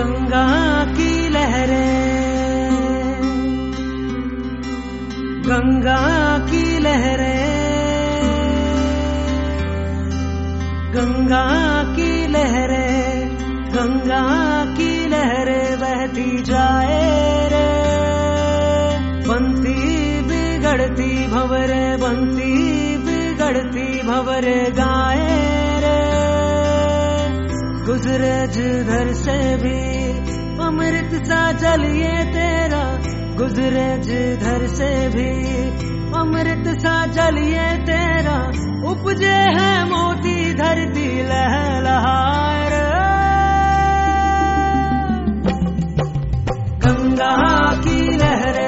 गंगा की लहरें, गंगा की लहरें, गंगा की लहरें, गंगा की लहरें बहती जाए रे। बनती बिगड़ती भंवरे, बनती बिगड़ती भंवरे गाए रे। गुजरे जिधर से भी अमृत सा जल ये तेरा, गुजरे जिधर से भी अमृत सा जल ये तेरा। उपजे है मोती धरती लहलहाए रे। गंगा की लहरें,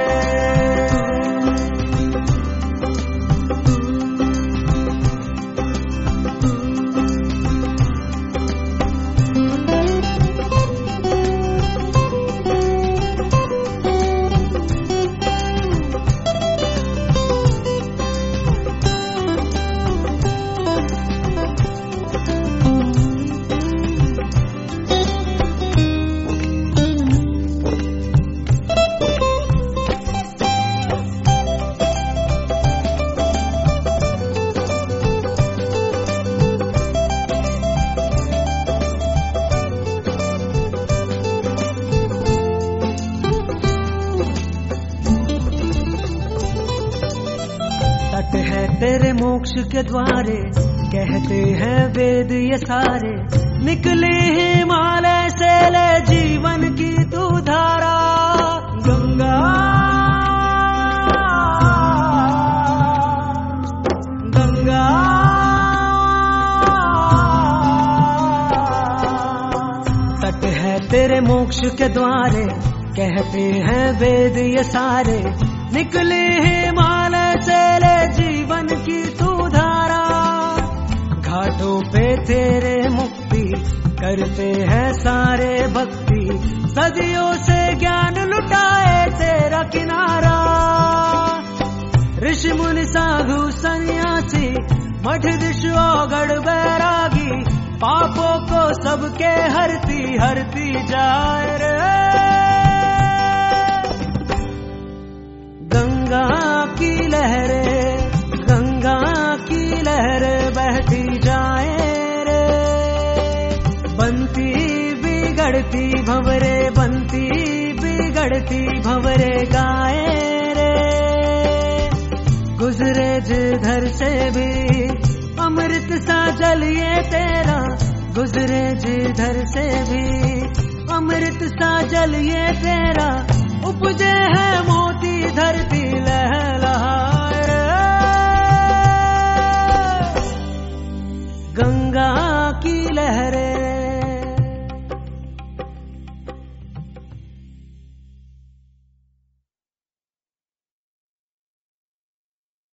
तट है तेरे मोक्ष के द्वारे, कहते हैं वेद ये सारे। निकले हिमालय से ले जीवन की तू धारा। गंगा गंगा तट है तेरे मोक्ष के द्वारे, कहते हैं वेद ये सारे। निकले हिमालय से ले जीवन की तू धारा। घाटों पे तेरे मुक्ति करते हैं सारे भक्ति। सदियों से ज्ञान लुटाए तेरा किनारा। ऋषि मुनि साधु सन्यासी मठ दिशोगढ़ बैरागी, पापों को सबके हरती हरती जाए रे। गंगा की लहरें, गंगा की लहरें बहती जाए रे। बनती बिगड़ती भंवरे, बनती बिगड़ती भंवरे गाए रे। गुजरे जिधर से भी अमृत सा जल ये तेरा, गुजरे जिधर से भी अमृत सा जल ये तेरा। उपजे है